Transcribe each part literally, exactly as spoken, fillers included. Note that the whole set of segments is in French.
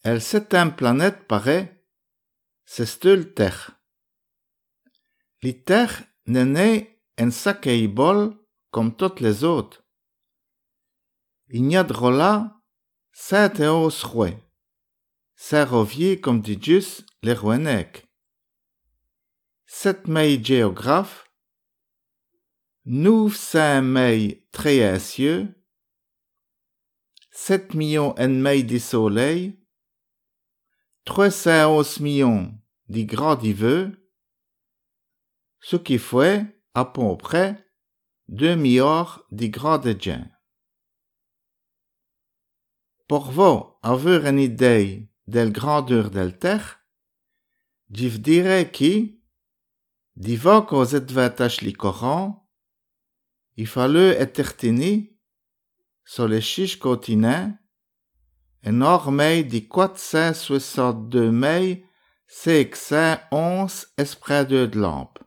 El septième planète paraît, c'est le Terre. La Terre n'est née en sac bol comme toutes les autres. Il n'y a de là, c'est au roué. C'est revier comme dit juste les rouenec. Sept mei géographes, neuf cents mei tréacieux, sept millions et demi de soleil, trois cent onze millions de grands diveux, ce qui fait à peu près deux milliards de grands de gens. Pour vous avoir une idée de la grandeur de la Terre, je vous dirais que, d'ivant que vous êtes le Coran, il fallait étertiner sur les six continents une armée de quatre cent soixante-deux mille cinq cent onze esprits de lampe.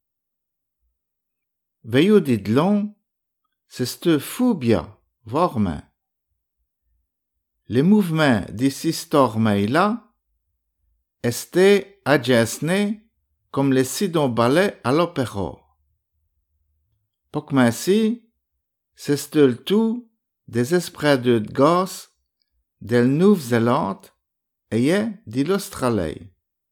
Veillez dit long, c'est fou bien, vraiment. Les mouvements de ces armées-là étaient adjacents comme les sidons ballets à l'opéra. Pour commencer, c'est le tout des esprits de gaz de la Nouvelle-Zélande et de l'Australie.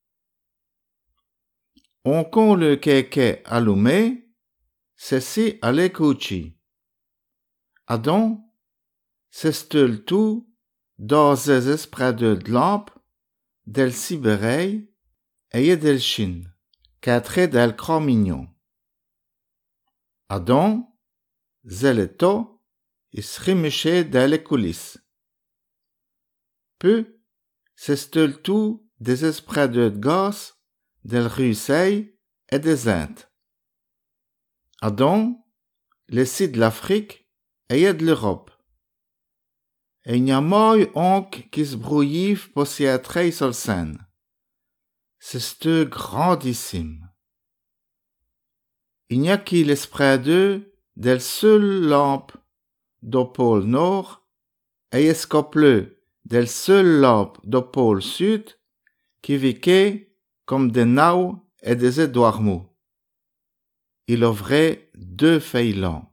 On con le kéké allumé, ceci à l'écouter. Adon, c'est le tout dans les esprits de lampe del Sibérie et del Chine, quatre del Cro-Mignon. Adon, zeleto, il se rimichait dans les coulisses. Puis, c'est le tout des esprits de gaz del Russie et des Indes. Adon, les sites de l'Afrique et de l'Europe. Et il n'y a moins onc qui se brouille pour s'y attraire sur le scène. C'est grandissime. Il n'y a qu'y l'esprit d'eux del seul lampe du pôle nord et escople del seul lampe du pôle sud qui viquait comme des naus et des édoirmous. Il ouvrait deux feuilles longs.